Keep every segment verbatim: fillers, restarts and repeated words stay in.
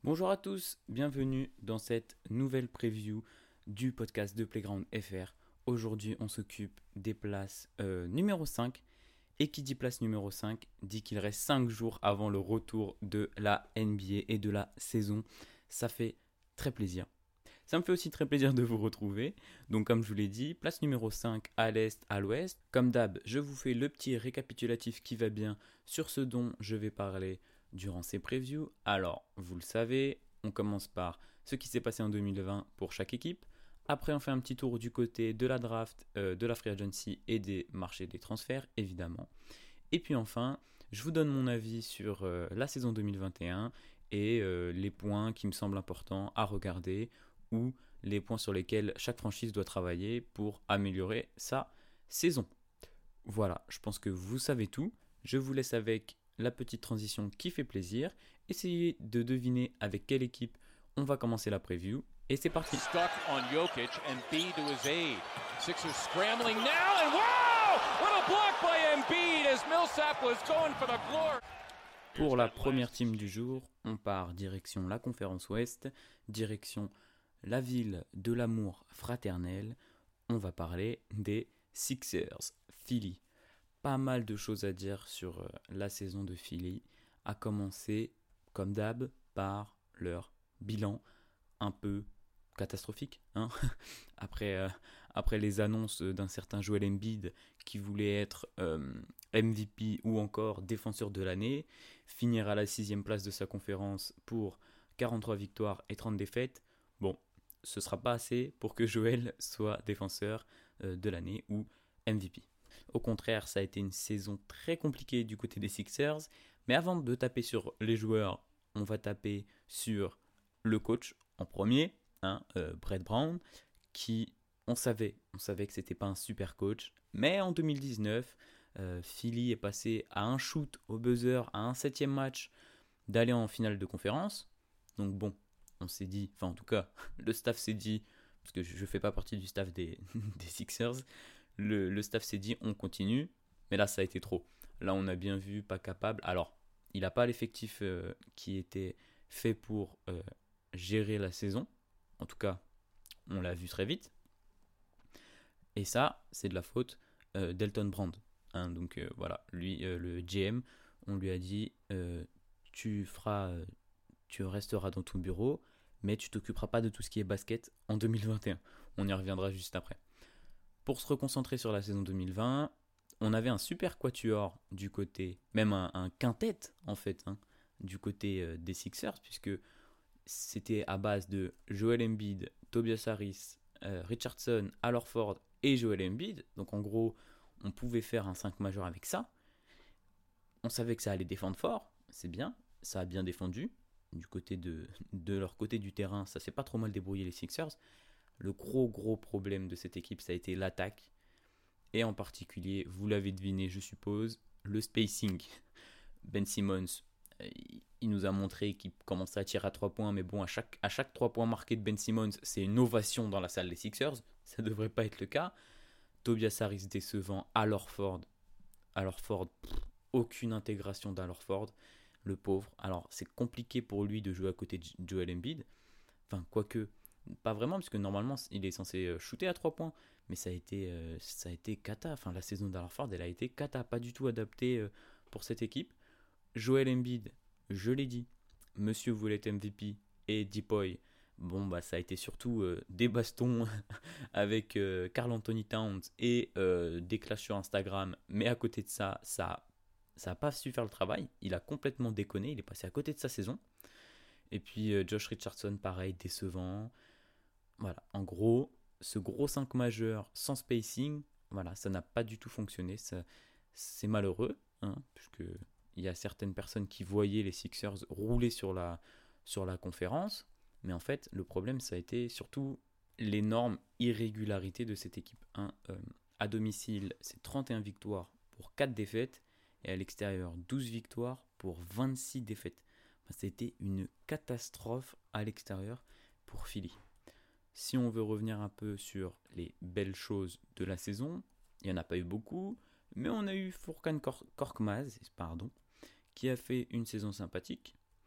Bonjour à tous, bienvenue dans cette nouvelle preview du podcast de Playground F R. Aujourd'hui, on s'occupe des places euh, numéro cinq. Et qui dit place numéro cinq dit qu'il reste cinq jours avant le retour de la N B A et de la saison. Ça fait très plaisir. Ça me fait aussi très plaisir de vous retrouver. Donc comme je vous l'ai dit, place numéro cinq à l'est, à l'ouest. Comme d'hab, je vous fais le petit récapitulatif qui va bien sur ce dont je vais parler durant ces previews. Alors, vous le savez, on commence par ce qui s'est passé en deux mille vingt pour chaque équipe. Après, on fait un petit tour du côté de la draft, euh, de la free agency et des marchés des transferts, évidemment. Et puis enfin, je vous donne mon avis sur euh, la saison deux mille vingt et un et euh, les points qui me semblent importants à regarder ou les points sur lesquels chaque franchise doit travailler pour améliorer sa saison. Voilà, je pense que vous savez tout. Je vous laisse avec la petite transition qui fait plaisir. Essayez de deviner avec quelle équipe on va commencer la preview. Et c'est parti. Stuck on Jokic and Embiid to his aid. Sixers scrambling now and wow! What a block by Embiid as Millsap was going for the floor. Pour la première team du jour, on part direction la conférence Ouest, direction la ville de l'amour fraternel. On va parler des Sixers, Philly. Pas mal de choses à dire sur la saison de Philly, à commencer, comme d'hab, par leur bilan un peu catastrophique, hein après, euh, après les annonces d'un certain Joel Embiid qui voulait être euh, M V P ou encore défenseur de l'année, finir à la sixième place de sa conférence pour quarante-trois victoires et trente défaites. Bon, ce sera pas assez pour que Joel soit défenseur euh, de l'année ou M V P. Au contraire, ça a été une saison très compliquée du côté des Sixers, mais avant de taper sur les joueurs, on va taper sur le coach en premier. Hein, euh, Brett Brown, qui, on savait, on savait que c'était pas un super coach, mais en deux mille dix-neuf, euh, Philly est passé à un shoot au buzzer, à un septième match d'aller en finale de conférence. Donc bon, on s'est dit, enfin en tout cas, le staff s'est dit, parce que je ne fais pas partie du staff des, des Sixers, le, le staff s'est dit, on continue, mais là ça a été trop. Là on a bien vu, pas capable. Alors, il n'a pas l'effectif euh, qui était fait pour euh, gérer la saison. En tout cas, on l'a vu très vite. Et ça, c'est de la faute euh, d'Elton Brand. Hein, donc euh, voilà, lui, euh, le G M, on lui a dit euh, tu feras, euh, tu resteras dans ton bureau, mais tu t'occuperas pas de tout ce qui est basket en deux mille vingt et un. On y reviendra juste après. Pour se reconcentrer sur la saison deux mille vingt, on avait un super quatuor du côté, même un, un quintet en fait, hein, du côté euh, des Sixers, puisque c'était à base de Joel Embiid, Tobias Harris, euh, Richardson, Al Horford et Joel Embiid. Donc en gros, on pouvait faire un cinq majeur avec ça. On savait que ça allait défendre fort, c'est bien, ça a bien défendu. Du côté de, de leur côté du terrain, ça s'est pas trop mal débrouillé les Sixers. Le gros gros problème de cette équipe, ça a été l'attaque. Et en particulier, vous l'avez deviné je suppose, le spacing. Ben Simmons, il nous a montré qu'il commençait à tirer à trois points, mais bon, à chaque, à chaque trois points marqués de Ben Simmons, c'est une ovation dans la salle des Sixers. Ça ne devrait pas être le cas. Tobias Harris décevant, Al Horford. Al Horford, pff, aucune intégration d'Al Horford, le pauvre. Alors, c'est compliqué pour lui de jouer à côté de Joel Embiid. Enfin, quoique, pas vraiment, parce que normalement, il est censé shooter à trois points. Mais ça a été, euh, ça a été cata. Enfin, la saison d'Al Horford, elle a été cata. Pas du tout adaptée euh, pour cette équipe. Joel Embiid, je l'ai dit, monsieur voulait être M V P et Deepoy, bon bah ça a été surtout euh, des bastons avec euh, Karl Anthony Towns et euh, des clashs sur Instagram, mais à côté de ça, ça ça n'a pas su faire le travail, il a complètement déconné, il est passé à côté de sa saison. Et puis euh, Josh Richardson, pareil, décevant. Voilà, en gros, ce gros cinq majeur sans spacing, voilà, ça n'a pas du tout fonctionné, ça, c'est malheureux, hein, puisque il y a certaines personnes qui voyaient les Sixers rouler sur la, sur la conférence. Mais en fait, le problème, ça a été surtout l'énorme irrégularité de cette équipe. Hein. Euh, à domicile, c'est trente et un victoires pour quatre défaites. Et à l'extérieur, douze victoires pour vingt-six défaites. Enfin, c'était une catastrophe à l'extérieur pour Philly. Si on veut revenir un peu sur les belles choses de la saison, il n'y en a pas eu beaucoup, mais on a eu Furkan Korkmaz, pardon, qui a fait une saison sympathique.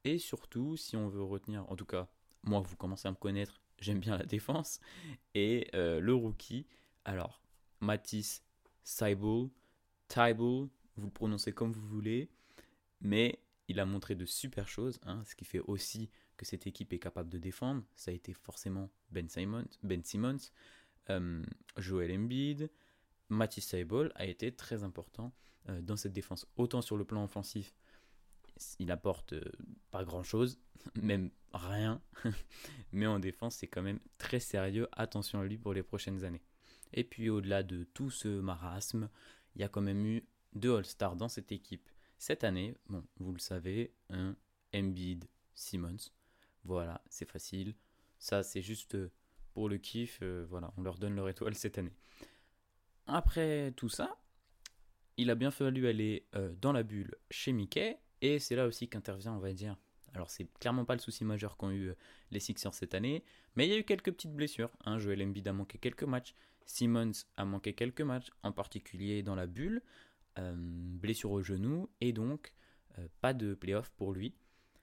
Et surtout, si on veut retenir, en tout cas, moi, vous commencez à me connaître, j'aime bien la défense. Et euh, le rookie, alors, Matisse Thybulle, Thybulle, vous le prononcez comme vous voulez, mais il a montré de super choses, hein, ce qui fait aussi que cette équipe est capable de défendre. Ça a été forcément Ben Simmons, Ben Simmons euh, Joel Embiid. Matisse Thybulle a été très important euh, dans cette défense. Autant sur le plan offensif, il apporte euh, pas grand-chose, même rien. Mais en défense, c'est quand même très sérieux. Attention à lui pour les prochaines années. Et puis au-delà de tout ce marasme, il y a quand même eu deux All-Stars dans cette équipe. Cette année, bon, vous le savez, un Embiid, Simmons. Voilà, c'est facile. Ça, c'est juste pour le kiff. Euh, voilà, on leur donne leur étoile cette année. Après tout ça, il a bien fallu aller euh, dans la bulle chez Mickey. Et c'est là aussi qu'intervient, on va dire. Alors, c'est clairement pas le souci majeur qu'ont eu euh, les Sixers cette année. Mais il y a eu quelques petites blessures. Hein. Joel Embiid a manqué quelques matchs. Simmons a manqué quelques matchs, en particulier dans la bulle. Euh, blessure au genou. Et donc, euh, pas de playoff pour lui.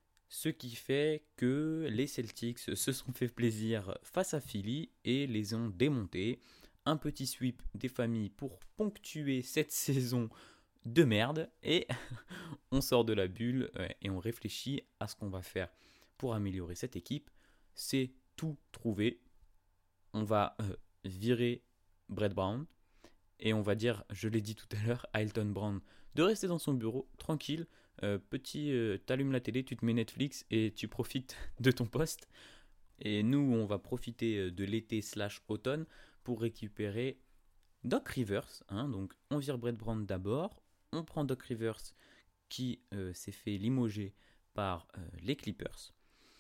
Ce qui fait que les Celtics se sont fait plaisir face à Philly et les ont démontés. Un petit sweep des familles pour ponctuer cette saison de merde. Et on sort de la bulle et on réfléchit à ce qu'on va faire pour améliorer cette équipe. C'est tout trouvé. On va euh, virer Brett Brown. Et on va dire, je l'ai dit tout à l'heure, à Elton Brand de rester dans son bureau, tranquille. Euh, petit, euh, t'allumes la télé, tu te mets Netflix et tu profites de ton poste. Et nous, on va profiter de l'été slash automne pour récupérer Doc Rivers. Hein, donc, on vire Brett Brown d'abord. On prend Doc Rivers qui euh, s'est fait limoger par euh, les Clippers.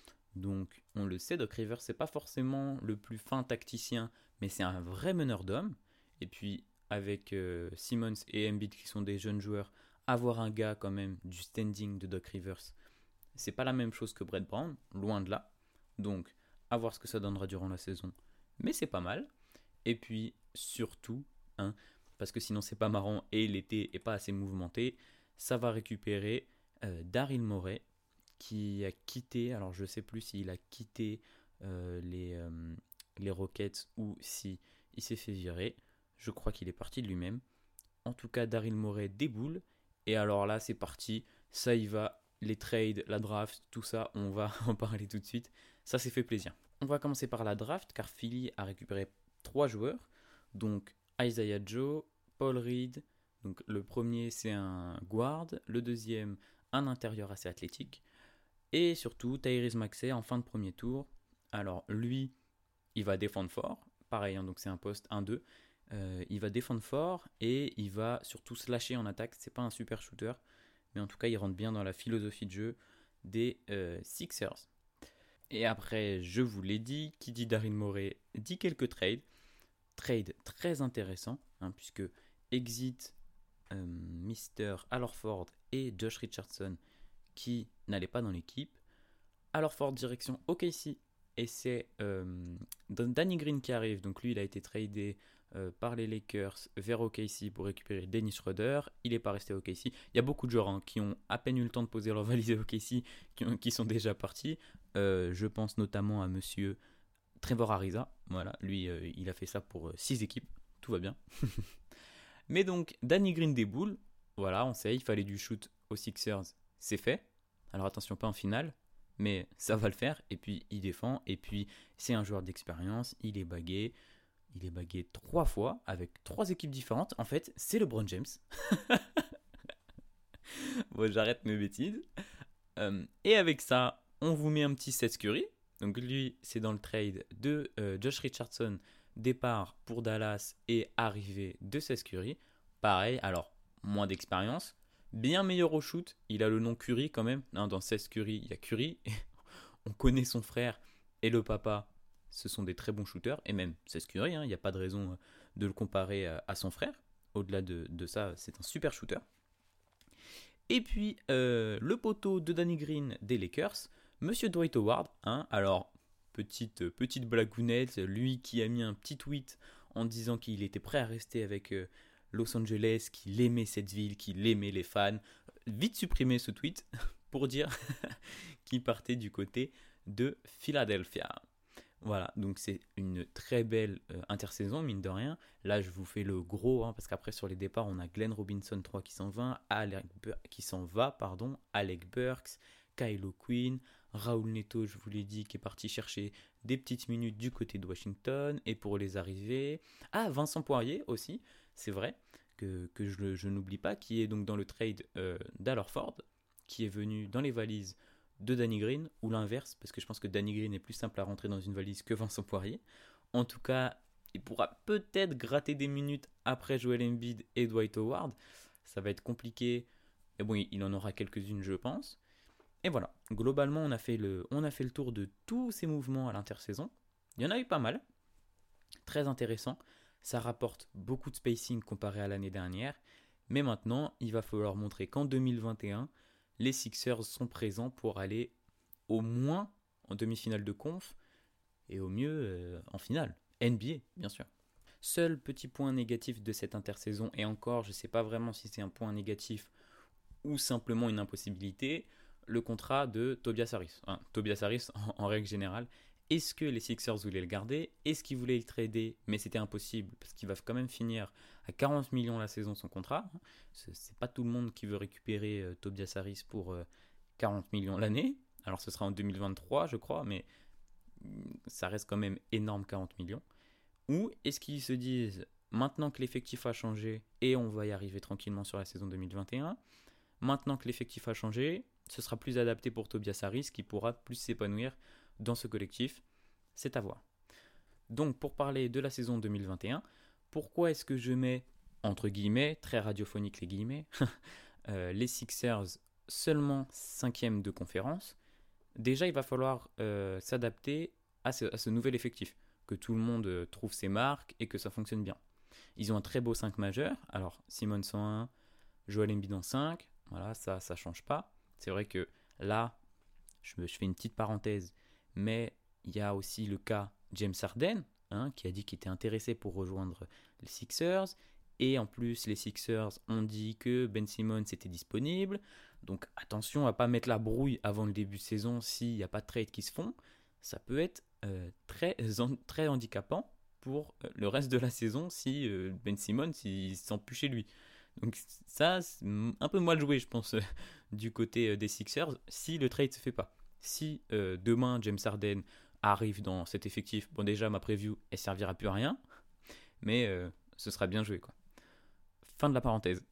Donc, on le sait, Doc Rivers, c'est pas forcément le plus fin tacticien, mais c'est un vrai meneur d'hommes. Et puis, avec euh, Simmons et Embiid qui sont des jeunes joueurs, avoir un gars quand même du standing de Doc Rivers, c'est pas la même chose que Brett Brown, loin de là. Donc, à voir ce que ça donnera durant la saison. Mais c'est pas mal. Et puis, surtout, hein, parce que sinon c'est pas marrant et l'été est pas assez mouvementé, ça va récupérer euh, Daryl Morey qui a quitté, alors je sais plus s'il a quitté euh, les, euh, les Rockets ou si il s'est fait virer. Je crois qu'il est parti de lui-même. En tout cas, Daryl Morey déboule. Et alors là, c'est parti. Ça y va. Les trades, la draft, tout ça, on va en parler tout de suite. Ça s'est fait plaisir. On va commencer par la draft, car Philly a récupéré trois joueurs. Donc, Isaiah Joe, Paul Reed. Donc, le premier, c'est un guard. Le deuxième, un intérieur assez athlétique. Et surtout, Tyrese Maxey en fin de premier tour. Alors, lui, il va défendre fort. Pareil, hein, donc c'est un poste un deux. Euh, il va défendre fort et il va surtout slasher en attaque. C'est pas un super shooter, mais en tout cas, il rentre bien dans la philosophie de jeu des euh, Sixers. Et après, je vous l'ai dit, qui dit Daryl Morey dit quelques trades. Trade très intéressant, hein, puisque exit euh, mister Al Horford et Josh Richardson qui n'allaient pas dans l'équipe. Al Horford direction O K C. Et c'est euh, Danny Green qui arrive. Donc lui, il a été tradé euh, par les Lakers vers O K C pour récupérer Dennis Schroeder. Il n'est pas resté à O K C. Il y a beaucoup de joueurs hein, qui ont à peine eu le temps de poser leur valise à O K C, qui, ont, qui sont déjà partis. Euh, je pense notamment à monsieur Trevor Ariza. Voilà, lui, euh, il a fait ça pour six équipes. Tout va bien. Mais donc, Danny Green déboule. Voilà, on sait, il fallait du shoot aux Sixers. C'est fait. Alors attention, pas en finale. Mais ça va le faire, et puis il défend, et puis c'est un joueur d'expérience, il est bagué, il est bagué trois fois, avec trois équipes différentes. En fait, c'est LeBron James. Bon, j'arrête mes bêtises. Euh, et avec ça, on vous met un petit Seth Curry. Donc lui, c'est dans le trade de euh, Josh Richardson, départ pour Dallas, et arrivée de Seth Curry. Pareil, alors, moins d'expérience. Bien meilleur au shoot, il a le nom Curry quand même. Non, dans Seth Curry, il y a Curry. On connaît son frère et le papa, ce sont des très bons shooters. Et même Seth Curry, hein, il n'y a pas de raison de le comparer à son frère. Au-delà de, de ça, c'est un super shooter. Et puis, euh, le poteau de Danny Green des Lakers, Monsieur Dwight Howard. Hein, alors, petite, petite blagounette, lui qui a mis un petit tweet en disant qu'il était prêt à rester avec... Euh, Los Angeles, qu'il aimait cette ville, qu'il aimait les fans. Vite supprimé ce tweet, pour dire qu'il partait du côté de Philadelphia. Voilà, donc c'est une très belle euh, intersaison, mine de rien. Là, je vous fais le gros, hein, parce qu'après, sur les départs, on a Glenn Robinson trois qui s'en va, Alec Bur- qui s'en va, pardon, Alec Burks, Kylo Quinn, Raoul Neto, je vous l'ai dit, qui est parti chercher des petites minutes du côté de Washington. Et pour les arrivées, ah, Vincent Poirier aussi, c'est vrai, que, que je, je n'oublie pas, qui est donc dans le trade euh, d'Alorford, qui est venu dans les valises de Danny Green, ou l'inverse, parce que je pense que Danny Green est plus simple à rentrer dans une valise que Vincent Poirier. En tout cas, il pourra peut-être gratter des minutes après Joel Embiid et Dwight Howard. Ça va être compliqué, mais bon, il en aura quelques-unes, je pense. Et voilà, globalement, on a fait le, on a fait le tour de tous ces mouvements à l'intersaison. Il y en a eu pas mal, très intéressant. Ça rapporte beaucoup de spacing comparé à l'année dernière. Mais maintenant, il va falloir montrer qu'en deux mille vingt et un, les Sixers sont présents pour aller au moins en demi-finale de conf et au mieux euh, en finale. N B A, bien sûr. Seul petit point négatif de cette intersaison, et encore, je ne sais pas vraiment si c'est un point négatif ou simplement une impossibilité, le contrat de Tobias Harris. Hein, Tobias Harris, en, en règle générale, est-ce que les Sixers voulaient le garder ? Est-ce qu'ils voulaient le trader ? Mais c'était impossible, parce qu'il va quand même finir à quarante millions la saison son contrat. C'est, c'est pas tout le monde qui veut récupérer euh, Tobias Harris pour euh, quarante millions l'année. Alors ce sera en deux mille vingt-trois, je crois, mais ça reste quand même énorme, quarante millions. Ou est-ce qu'ils se disent, maintenant que l'effectif a changé, et on va y arriver tranquillement sur la saison deux mille vingt et un, maintenant que l'effectif a changé, ce sera plus adapté pour Tobias Harris, qui pourra plus s'épanouir dans ce collectif, c'est à voir. Donc pour parler de la saison deux mille vingt et un, pourquoi est-ce que je mets, entre guillemets, très radiophonique les guillemets, euh, les Sixers seulement cinquième de conférence? Déjà, il va falloir euh, s'adapter à ce, à ce nouvel effectif, que tout le monde euh, trouve ses marques et que ça fonctionne bien. Ils ont un très beau cinq majeur, alors Simone cent un, Joel Embiid en cinq, voilà, ça ça change pas. C'est vrai que là, je, je fais une petite parenthèse, mais il y a aussi le cas James Harden, hein, qui a dit qu'il était intéressé pour rejoindre les Sixers. Et en plus, les Sixers ont dit que Ben Simmons était disponible. Donc attention à ne pas mettre la brouille avant le début de saison s'il n'y a pas de trade qui se font. Ça peut être euh, très, très handicapant pour le reste de la saison si euh, Ben Simmons il sent plus chez lui. Donc ça, c'est un peu mal joué, je pense, euh, du côté euh, des Sixers, si le trade ne se fait pas. Si euh, demain, James Harden arrive dans cet effectif, bon déjà, ma preview, elle servira plus à rien, mais euh, ce sera bien joué, quoi. Fin de la parenthèse.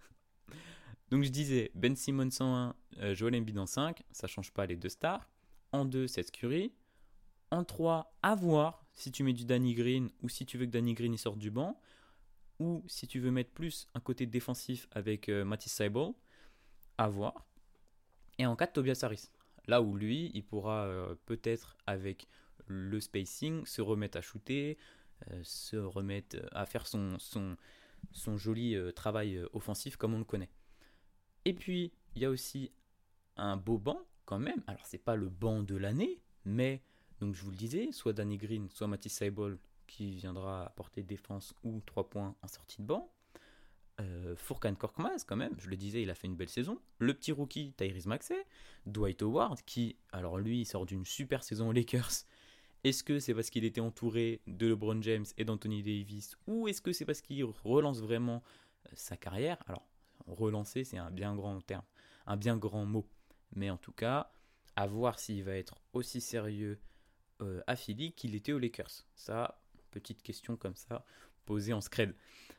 Donc je disais, Ben Simmons en un, euh, Joel Embiid en cinq, ça change pas les deux stars. En deux, Seth Curry. En trois, à voir si tu mets du Danny Green ou si tu veux que Danny Green il sorte du banc. Ou si tu veux mettre plus un côté défensif avec euh, Matisse Thybulle, à voir. Et en quatre, Tobias Harris. Là où lui, il pourra euh, peut-être, avec le spacing, se remettre à shooter, euh, se remettre à faire son, son, son joli euh, travail euh, offensif comme on le connaît. Et puis, il y a aussi un beau banc quand même. Alors, c'est pas le banc de l'année, mais, donc je vous le disais, soit Danny Green, soit Matisse Thybulle, qui viendra apporter défense ou trois points en sortie de banc. Euh, Furkan Korkmaz, quand même, je le disais, il a fait une belle saison. Le petit rookie Tyrese Maxey, Dwight Howard, qui, alors lui, il sort d'une super saison aux Lakers. Est-ce que c'est parce qu'il était entouré de LeBron James et d'Anthony Davis, ou est-ce que c'est parce qu'il relance vraiment sa carrière? Alors, relancer, c'est un bien grand terme, un bien grand mot. Mais en tout cas, à voir s'il va être aussi sérieux euh, à Philly qu'il était aux Lakers. Ça, petite question comme ça, posée en scred.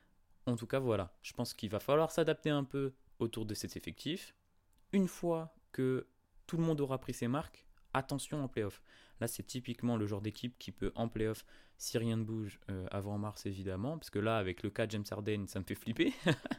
En tout cas, voilà. Je pense qu'il va falloir s'adapter un peu autour de cet effectif. Une fois que tout le monde aura pris ses marques, attention en play-off. Là, c'est typiquement le genre d'équipe qui peut, en play-off, si rien ne bouge euh, avant mars, évidemment, parce que là, avec le cas James Harden, ça me fait flipper.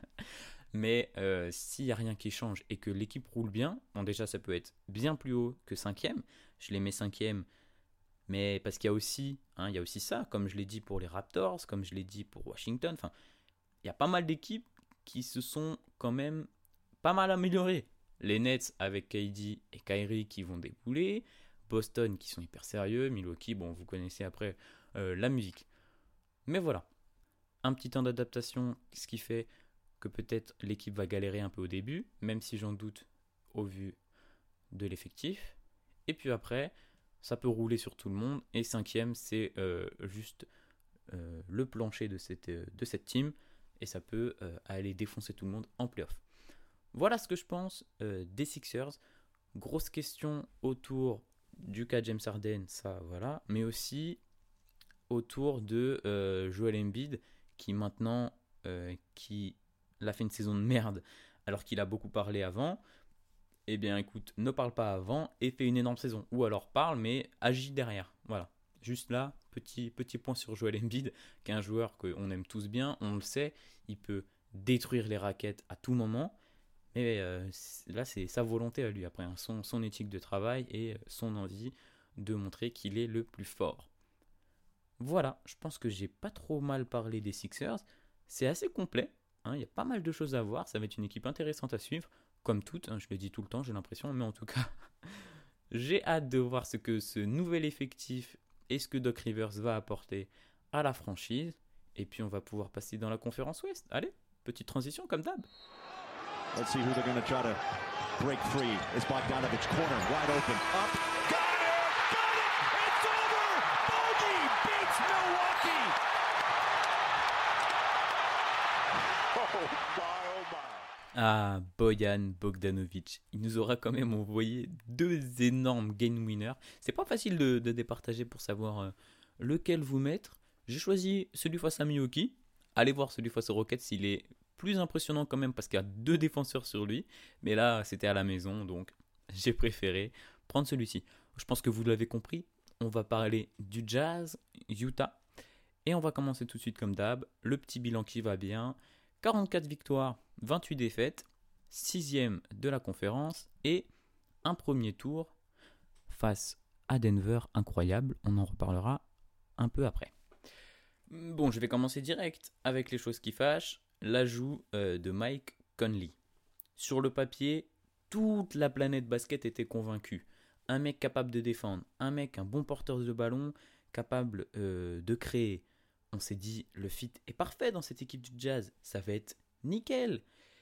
Mais euh, s'il n'y a rien qui change et que l'équipe roule bien, bon, déjà, ça peut être bien plus haut que cinquième. Je les mets cinquième. Mais parce qu'il y a aussi, hein, il y a aussi ça, comme je l'ai dit pour les Raptors, comme je l'ai dit pour Washington. Enfin, il y a pas mal d'équipes qui se sont quand même pas mal améliorées. Les Nets avec K D et Kyrie qui vont débouler. Boston qui sont hyper sérieux. Milwaukee, bon, vous connaissez après euh, la musique. Mais voilà, un petit temps d'adaptation, ce qui fait que peut-être l'équipe va galérer un peu au début, même si j'en doute au vu de l'effectif. Et puis après, ça peut rouler sur tout le monde. Et cinquième, c'est euh, juste euh, le plancher de cette, euh, de cette team. Et ça peut euh, aller défoncer tout le monde en playoff. Voilà ce que je pense euh, des Sixers. Grosse question autour du cas James Harden, ça voilà. Mais aussi autour de euh, Joel Embiid, qui maintenant, euh, qui a fait une saison de merde, alors qu'il a beaucoup parlé avant. Eh bien écoute, ne parle pas avant et fais une énorme saison. Ou alors parle, mais agis derrière. Voilà. Juste là, petit, petit point sur Joel Embiid, qui est un joueur qu'on aime tous bien, on le sait, il peut détruire les raquettes à tout moment. Mais euh, là, c'est sa volonté à lui, après, hein, son, son éthique de travail et son envie de montrer qu'il est le plus fort. Voilà, je pense que j'ai pas trop mal parlé des Sixers. C'est assez complet, hein, il y a pas mal de choses à voir, ça va être une équipe intéressante à suivre. Comme toutes, hein, je le dis tout le temps, j'ai l'impression, mais en tout cas, j'ai hâte de voir ce que ce nouvel effectif et ce que Doc Rivers va apporter à la franchise. Et puis on va pouvoir passer dans la conférence Ouest. Allez, petite transition comme d'hab. Let's see who they're going to try to break free. It's Bogdanovich, corner, wide open, up. Got it! Got it! It's over! Bogey beats Milwaukee! Oh my, oh my. Ah, Bojan Bogdanovic, il nous aura quand même envoyé deux énormes game winners. C'est pas facile de, de départager pour savoir euh, lequel vous mettre. J'ai choisi celui face à Milwaukee. Allez voir celui face aux Rockets, il est plus impressionnant quand même parce qu'il y a deux défenseurs sur lui. Mais là, c'était à la maison, donc j'ai préféré prendre celui-ci. Je pense que vous l'avez compris, on va parler du Jazz, Utah. Et on va commencer tout de suite comme d'hab. Le petit bilan qui va bien. quarante-quatre victoires, vingt-huit défaites, sixième de la conférence et un premier tour face à Denver incroyable. On en reparlera un peu après. Bon, je vais commencer direct avec les choses qui fâchent. L'ajout euh, de Mike Conley. Sur le papier, toute la planète basket était convaincue. Un mec capable de défendre, un mec, un bon porteur de ballon, capable euh, de créer. On s'est dit, le fit est parfait dans cette équipe du Jazz, ça va être nickel.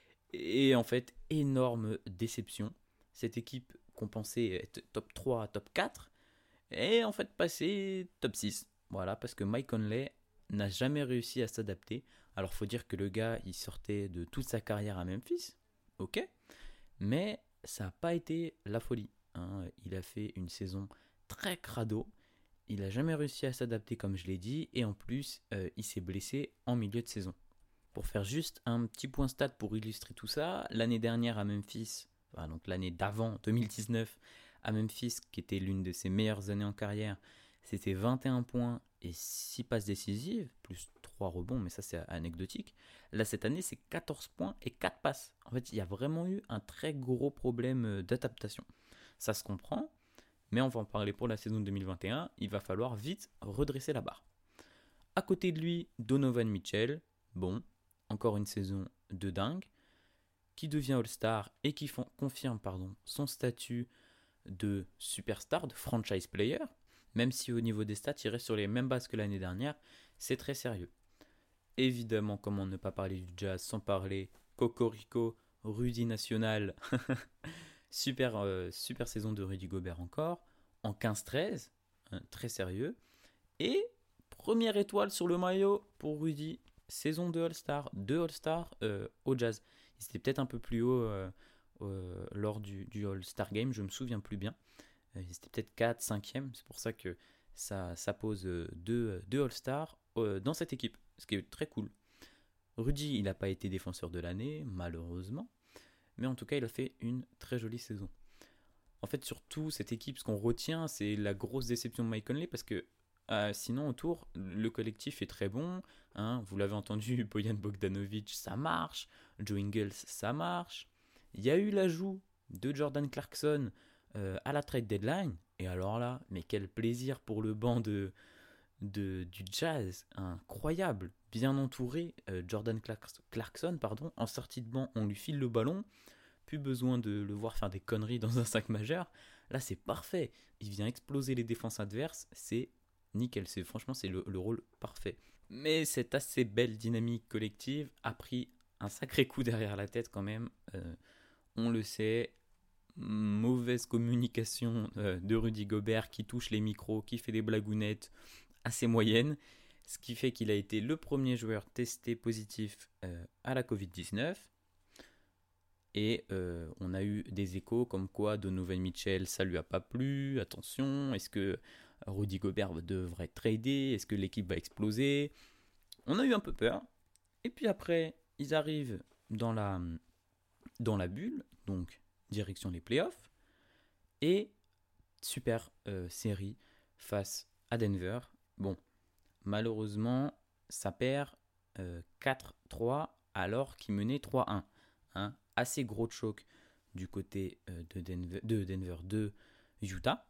Et en fait, énorme déception. Cette équipe qu'on pensait être top trois, top quatre, est en fait passée top six. Voilà, parce que Mike Conley n'a jamais réussi à s'adapter. Alors, faut dire que le gars, il sortait de toute sa carrière à Memphis, ok, mais ça n'a pas été la folie. Hein. Il a fait une saison très crado. Il n'a jamais réussi à s'adapter comme je l'ai dit et en plus euh, il s'est blessé en milieu de saison. Pour faire juste un petit point stat pour illustrer tout ça, l'année dernière à Memphis, enfin donc l'année d'avant deux mille dix-neuf à Memphis qui était l'une de ses meilleures années en carrière, c'était vingt et un points et six passes décisives, plus trois rebonds, mais ça c'est anecdotique. Là cette année c'est quatorze points et quatre passes. En fait il y a vraiment eu un très gros problème d'adaptation. Ça se comprend. Mais on va en parler pour la saison deux mille vingt et un, il va falloir vite redresser la barre. À côté de lui, Donovan Mitchell, bon, encore une saison de dingue, qui devient All-Star et qui font, confirme pardon, son statut de superstar, de franchise player, même si au niveau des stats, il reste sur les mêmes bases que l'année dernière, c'est très sérieux. Évidemment, comment ne pas parler du Jazz sans parler Cocorico, Rudy National. Super, euh, super saison de Rudy Gobert encore, en quinze treize, hein, très sérieux. Et première étoile sur le maillot pour Rudy, saison de All-Star, deux All-Star euh, au Jazz. Il était peut-être un peu plus haut euh, euh, lors du, du All-Star Game, je me souviens plus bien. Euh, il était peut-être quatre, cinquième, c'est pour ça que ça, ça pose euh, deux, deux All-Stars euh, dans cette équipe, ce qui est très cool. Rudy, il n'a pas été défenseur de l'année, malheureusement. Mais en tout cas, il a fait une très jolie saison. En fait, surtout, cette équipe, ce qu'on retient, c'est la grosse déception de Mike Conley, parce que euh, sinon, autour, le collectif est très bon. Hein, vous l'avez entendu, Bojan Bogdanovic, ça marche. Joe Ingles, ça marche. Il y a eu l'ajout de Jordan Clarkson euh, à la trade deadline. Et alors là, mais quel plaisir pour le banc de, de, du Jazz. Incroyable. Bien entouré, euh, Jordan Clarkson, pardon, en sortie de banc, on lui file le ballon. Plus besoin de le voir faire des conneries dans un sac majeur. Là, c'est parfait. Il vient exploser les défenses adverses. C'est nickel. C'est, franchement, c'est le, le rôle parfait. Mais cette assez belle dynamique collective a pris un sacré coup derrière la tête quand même. Euh, on le sait, mauvaise communication euh, de Rudy Gobert qui touche les micros, qui fait des blagounettes assez moyennes, ce qui fait qu'il a été le premier joueur testé positif euh, à la covid dix-neuf. Et euh, on a eu des échos comme quoi Donovan Mitchell, ça lui a pas plu, attention, est-ce que Rudy Gobert devrait trader, est-ce que l'équipe va exploser? On a eu un peu peur. Et puis après, ils arrivent dans la, dans la bulle, donc direction les playoffs, et super euh, série face à Denver. Bon, malheureusement, ça perd euh, quatre trois alors qu'ils menaient trois un. Hein, assez gros choc du côté euh, de, Denver, de Denver, de Utah.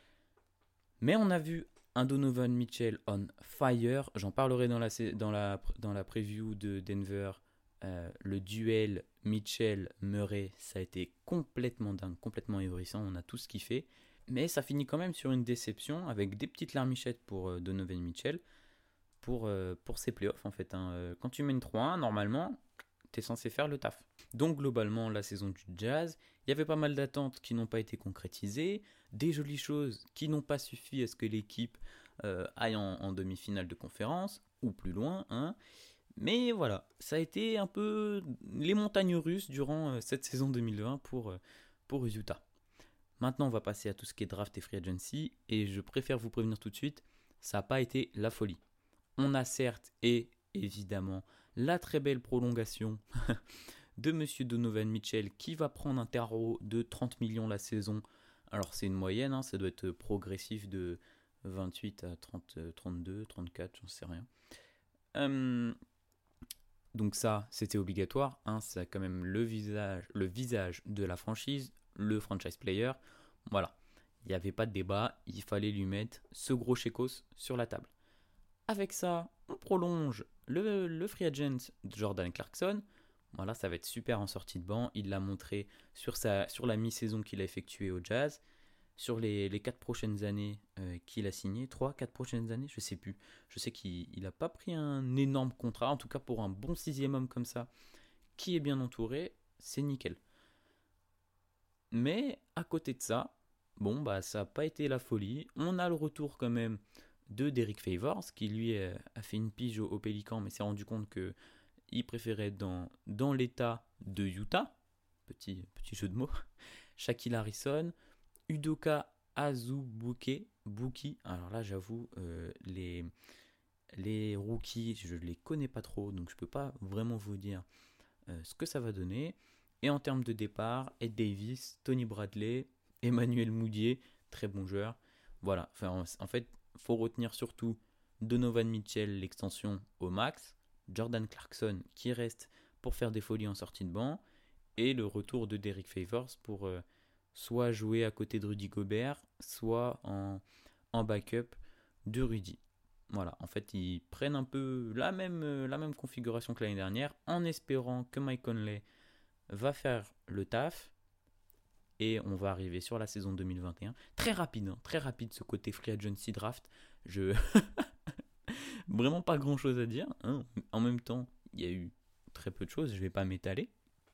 Mais on a vu un Donovan Mitchell on fire. J'en parlerai dans la, dans la, dans la preview de Denver. Euh, le duel Mitchell-Murray, ça a été complètement dingue, complètement ahurissant. On a tous kiffé. Mais ça finit quand même sur une déception avec des petites larmichettes pour euh, Donovan Mitchell pour, euh, pour ses playoffs en fait. Hein. Quand tu mènes trois un, normalement, tu es censé faire le taf. Donc globalement, la saison du Jazz, il y avait pas mal d'attentes qui n'ont pas été concrétisées, des jolies choses qui n'ont pas suffi à ce que l'équipe euh, aille en, en demi-finale de conférence, ou plus loin. Hein. Mais voilà, ça a été un peu les montagnes russes durant euh, cette saison deux mille vingt pour, euh, pour Utah. Maintenant, on va passer à tout ce qui est draft et free agency, et je préfère vous prévenir tout de suite, ça n'a pas été la folie. On a certes, et évidemment, la très belle prolongation de Monsieur Donovan Mitchell qui va prendre un tarot de trente millions la saison. Alors c'est une moyenne, hein, ça doit être progressif de vingt-huit à trente, trente-deux, trente-quatre, j'en sais rien. Euh, donc ça, c'était obligatoire. Hein, c'est quand même le visage, le visage de la franchise, le franchise player. Voilà, il n'y avait pas de débat, il fallait lui mettre ce gros chécos sur la table. Avec ça, on prolonge le, le free agent Jordan Clarkson. Voilà, ça va être super en sortie de banc. Il l'a montré sur, sa, sur la mi-saison qu'il a effectuée au Jazz. Sur les, les quatre prochaines années euh, qu'il a signé, trois, quatre prochaines années, je sais plus. Je sais qu'il n'a pas pris un énorme contrat, en tout cas pour un bon sixième homme comme ça, qui est bien entouré, c'est nickel. Mais à côté de ça, bon, bah, ça n'a pas été la folie. On a le retour quand même de Derrick Favors, qui lui a fait une pige au, au Pélican, mais s'est rendu compte qu'il préférait être dans, dans l'état de Utah. Petit, petit jeu de mots. Shaquille Harrison, Udoka Azubuike, Buki. Alors là, j'avoue, euh, les, les rookies, je ne les connais pas trop, donc je ne peux pas vraiment vous dire euh, ce que ça va donner. Et en termes de départ, Ed Davis, Tony Bradley, Emmanuel Mudiay, très bon joueur. Voilà, enfin, en, en fait, il faut retenir surtout Donovan Mitchell, l'extension au max, Jordan Clarkson qui reste pour faire des folies en sortie de banc, et le retour de Derrick Favors pour euh, soit jouer à côté de Rudy Gobert, soit en, en backup de Rudy. Voilà, en fait, ils prennent un peu la même, euh, la même configuration que l'année dernière, en espérant que Mike Conley va faire le taf, et on va arriver sur la saison deux mille vingt et un. Très rapide, hein, très rapide ce côté free agency draft. Je... Vraiment pas grand chose à dire. Hein. En même temps, il y a eu très peu de choses, je ne vais pas m'étaler.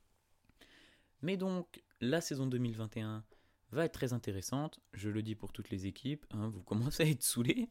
Mais donc, la saison deux mille vingt et un va être très intéressante. Je le dis pour toutes les équipes, hein, vous commencez à être saoulés.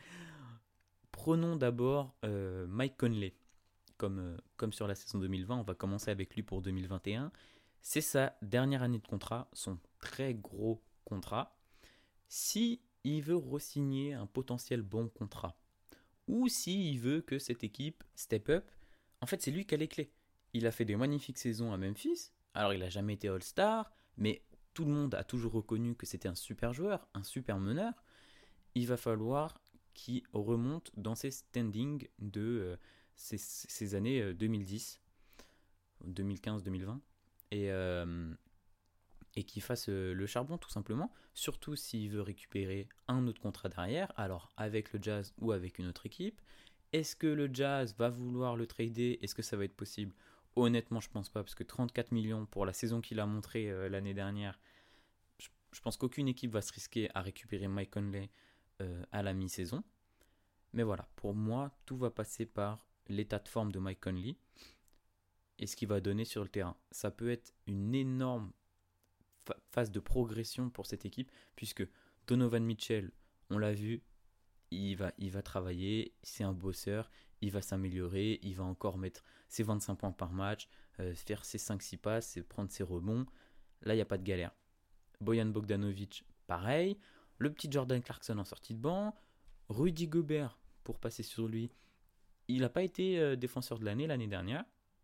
Prenons d'abord euh, Mike Conley. Comme, euh, comme sur la saison deux mille vingt, on va commencer avec lui pour deux mille vingt et un. C'est sa dernière année de contrat, son très gros contrat. Si il veut re-signer un potentiel bon contrat, ou s'il veut que cette équipe step up, en fait c'est lui qui a les clés. Il a fait des magnifiques saisons à Memphis, alors il n'a jamais été All-Star, mais tout le monde a toujours reconnu que c'était un super joueur, un super meneur. Il va falloir qu'il remonte dans ses standings de euh, ces, ces années euh, deux mille dix, deux mille quinze, deux mille vingt. Et, euh, et qu'il fasse euh, le charbon tout simplement, surtout s'il veut récupérer un autre contrat derrière, alors avec le Jazz ou avec une autre équipe. Est-ce que le Jazz va vouloir le trader? Est-ce que ça va être possible? Honnêtement, je pense pas, parce que trente-quatre millions pour la saison qu'il a montré euh, l'année dernière, je, je pense qu'aucune équipe va se risquer à récupérer Mike Conley euh, à la mi-saison. Mais voilà, pour moi, tout va passer par l'état de forme de Mike Conley et ce qu'il va donner sur le terrain. Ça peut être une énorme fa- phase de progression pour cette équipe, puisque Donovan Mitchell, on l'a vu, il va, il va travailler, c'est un bosseur, il va s'améliorer, il va encore mettre ses vingt-cinq points par match, euh, faire ses cinq six passes, et prendre ses rebonds. Là, il n'y a pas de galère. Bojan Bogdanovic, pareil. Le petit Jordan Clarkson en sortie de banc. Rudy Gobert, pour passer sur lui, il n'a pas été euh, défenseur de l'année l'année dernière.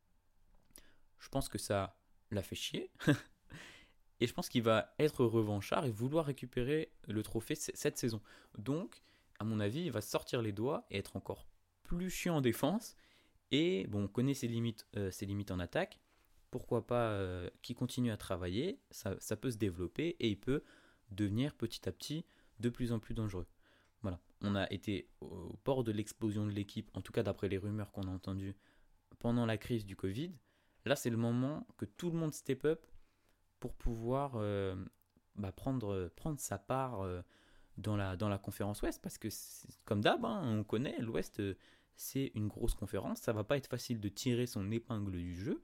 Je pense que ça l'a fait chier. Et je pense qu'il va être revanchard et vouloir récupérer le trophée c- cette saison. Donc, à mon avis, il va sortir les doigts et être encore plus chiant en défense. Et bon, on connaît ses limites, euh, ses limites en attaque. Pourquoi pas euh, qu'il continue à travailler, ça, ça peut se développer et il peut devenir petit à petit de plus en plus dangereux. Voilà, on a été au bord de l'explosion de l'équipe, en tout cas d'après les rumeurs qu'on a entendues pendant la crise du Covid. Là, c'est le moment que tout le monde step up pour pouvoir euh, bah, prendre, prendre sa part euh, dans, la, dans la conférence Ouest, parce que comme d'hab, hein, on connaît, l'Ouest, euh, c'est une grosse conférence, ça va pas être facile de tirer son épingle du jeu.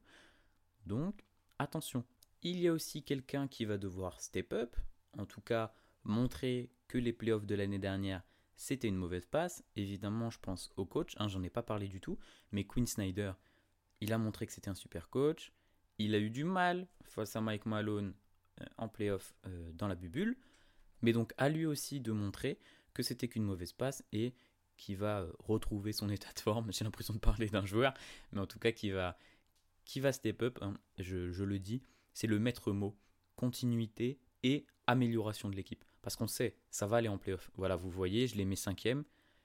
Donc, attention, il y a aussi quelqu'un qui va devoir step up, en tout cas montrer que les playoffs de l'année dernière, c'était une mauvaise passe. Évidemment, je pense au coach, hein, j'en ai pas parlé du tout, mais Quinn Snyder, il a montré que c'était un super coach. Il a eu du mal face à Mike Malone euh, en playoff euh, dans la bubule, mais donc à lui aussi de montrer que c'était qu'une mauvaise passe et qu'il va euh, retrouver son état de forme. J'ai l'impression de parler d'un joueur, mais en tout cas qu'il va... qui va step up, hein, je, je le dis, c'est le maître mot, continuité et amélioration de l'équipe. Parce qu'on sait, ça va aller en playoff. Voilà, vous voyez, je les mets cinquième.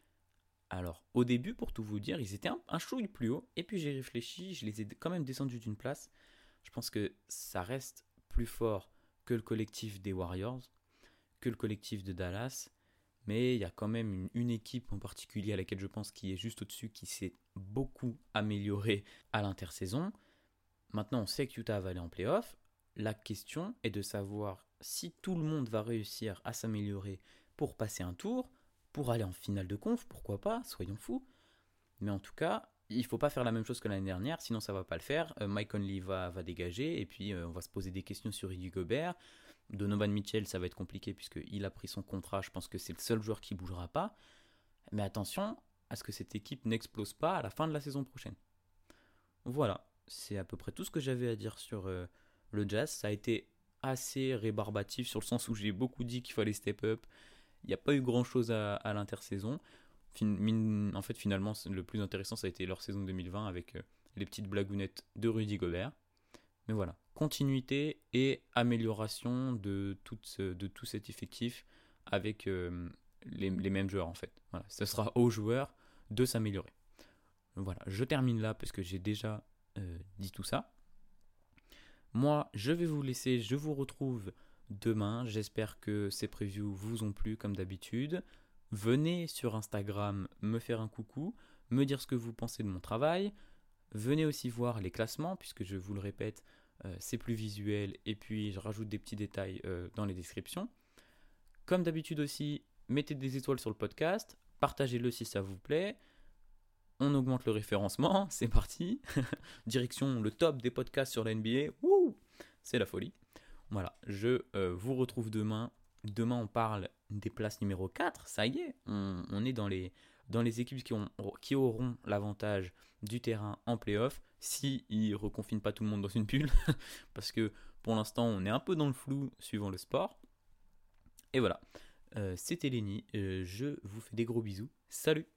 Alors, au début, pour tout vous dire, ils étaient un, un chouille plus haut, et puis j'ai réfléchi, je les ai quand même descendus d'une place. Je pense que ça reste plus fort que le collectif des Warriors, que le collectif de Dallas, mais il y a quand même une, une équipe en particulier à laquelle je pense qui est juste au-dessus, qui s'est beaucoup améliorée à l'intersaison. Maintenant, on sait que Utah va aller en play-off. La question est de savoir si tout le monde va réussir à s'améliorer pour passer un tour, pour aller en finale de conf, pourquoi pas, soyons fous. Mais en tout cas, il ne faut pas faire la même chose que l'année dernière, sinon ça ne va pas le faire. Euh, Mike Conley va, va dégager, et puis euh, on va se poser des questions sur Rudy Gobert. Donovan Mitchell, ça va être compliqué puisqu'il a pris son contrat, je pense que c'est le seul joueur qui ne bougera pas. Mais attention à ce que cette équipe n'explose pas à la fin de la saison prochaine. Voilà. C'est à peu près tout ce que j'avais à dire sur euh, le Jazz. Ça a été assez rébarbatif sur le sens où j'ai beaucoup dit qu'il fallait step up. Il n'y a pas eu grand chose à, à l'intersaison. Fin, en fait, finalement, le plus intéressant, ça a été leur saison deux mille vingt avec euh, les petites blagounettes de Rudy Gobert. Mais voilà, continuité et amélioration de tout, ce, de tout cet effectif avec euh, les, les mêmes joueurs en fait. Voilà, ce sera aux joueurs de s'améliorer. Voilà, je termine là parce que j'ai déjà Euh, dit tout ça. Moi, je vais vous laisser, je vous retrouve demain. J'espère que ces previews vous ont plu comme d'habitude. Venez sur Instagram me faire un coucou, me dire ce que vous pensez de mon travail. Venez aussi voir les classements, puisque je vous le répète, euh, c'est plus visuel et puis je rajoute des petits détails euh, dans les descriptions. Comme d'habitude aussi, mettez des étoiles sur le podcast, partagez-le si ça vous plaît. On augmente le référencement, c'est parti. Direction le top des podcasts sur la N B A. Wouh, c'est la folie. Voilà, je euh, vous retrouve demain. Demain, on parle des places numéro quatre. Ça y est, on, on est dans les, dans les équipes qui, ont, qui auront l'avantage du terrain en play-off s'ils ne reconfinent pas tout le monde dans une bulle. Parce que pour l'instant, on est un peu dans le flou suivant le sport. Et voilà, euh, c'était Lenny. Euh, je vous fais des gros bisous. Salut!